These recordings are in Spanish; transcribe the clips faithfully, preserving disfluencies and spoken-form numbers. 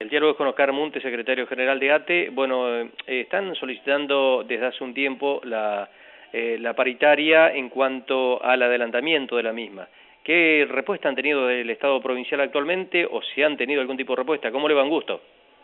El diálogo es con Oscar Munte, secretario general de ATE. Bueno, eh, están solicitando desde hace un tiempo la, eh, la paritaria en cuanto al adelantamiento de la misma. ¿Qué respuesta han tenido del Estado provincial actualmente o si han tenido algún tipo de respuesta? ¿Cómo le va, un gusto?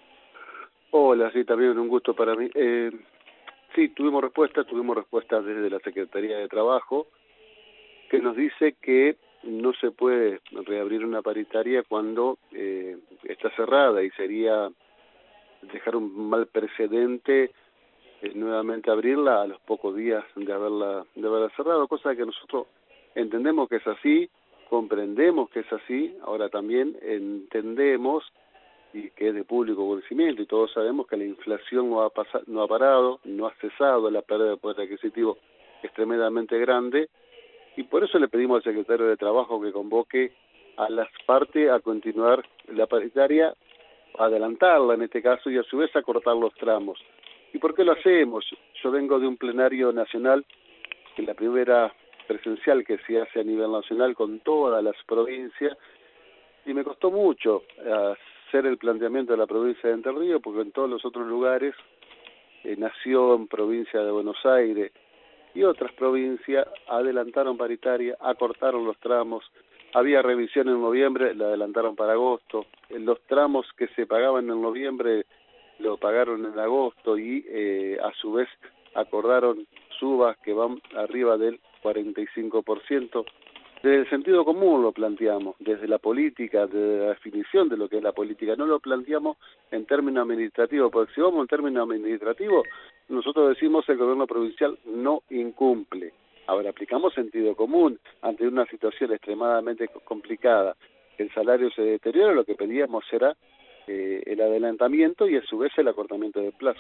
Hola, sí, también un gusto para mí. Eh, sí, tuvimos respuesta, tuvimos respuesta desde la Secretaría de Trabajo, que nos dice que no se puede reabrir una paritaria cuando eh, está cerrada y sería dejar un mal precedente eh, nuevamente abrirla a los pocos días de haberla, de haberla cerrado, cosa que nosotros entendemos que es así, comprendemos que es así, ahora también entendemos y que es de público conocimiento y todos sabemos que la inflación no ha, pasado, no ha parado, no ha cesado, la pérdida de poder adquisitivo es tremendamente grande y por eso le pedimos al secretario de Trabajo que convoque a las partes a continuar la paritaria, adelantarla en este caso y a su vez acortar los tramos. ¿Y por qué lo hacemos? Yo vengo de un plenario nacional, que es la primera presencial que se hace a nivel nacional con todas las provincias, y me costó mucho hacer el planteamiento de la provincia de Entre Ríos, porque en todos los otros lugares, eh, Nación, provincia de Buenos Aires y otras provincias, adelantaron paritaria, acortaron los tramos, había revisión en noviembre, la adelantaron para agosto, en los tramos que se pagaban en noviembre lo pagaron en agosto y eh, a su vez acordaron subas que van arriba del cuarenta y cinco por ciento. Desde el sentido común lo planteamos, desde la política, desde la definición de lo que es la política, no lo planteamos en términos administrativos, porque si vamos en términos administrativos, nosotros decimos el gobierno provincial no incumple. Ahora, aplicamos sentido común ante una situación extremadamente complicada, el salario se deteriora, lo que pedíamos era eh, el adelantamiento y a su vez el acortamiento del plazo.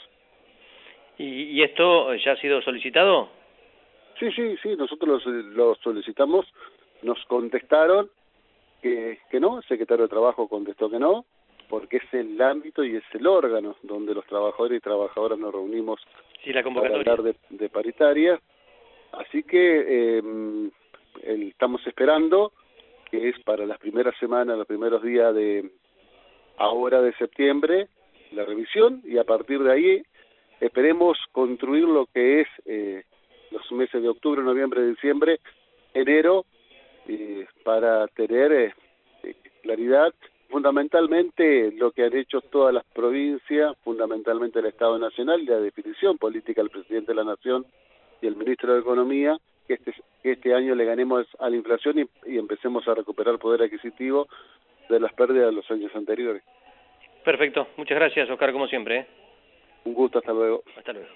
¿Y, y esto ya ha sido solicitado? Sí, sí, sí, nosotros lo, lo solicitamos. Nos contestaron que, que no, el secretario de Trabajo contestó que no, porque es el ámbito y es el órgano donde los trabajadores y trabajadoras nos reunimos sí, la para hablar de, de paritaria. Así que eh, el, estamos esperando, que es para las primeras semanas, los primeros días de ahora de septiembre, la revisión, y a partir de ahí esperemos construir lo que es eh, los meses de octubre, noviembre, diciembre, enero, eh, para tener eh, claridad, fundamentalmente lo que han hecho todas las provincias, fundamentalmente el Estado Nacional y la definición política del presidente de la Nación y el ministro de Economía, que este, que este año le ganemos a la inflación y, y empecemos a recuperar poder adquisitivo de las pérdidas de los años anteriores. Perfecto, muchas gracias, Oscar, como siempre. ¿eh? Un gusto, hasta luego. Hasta luego.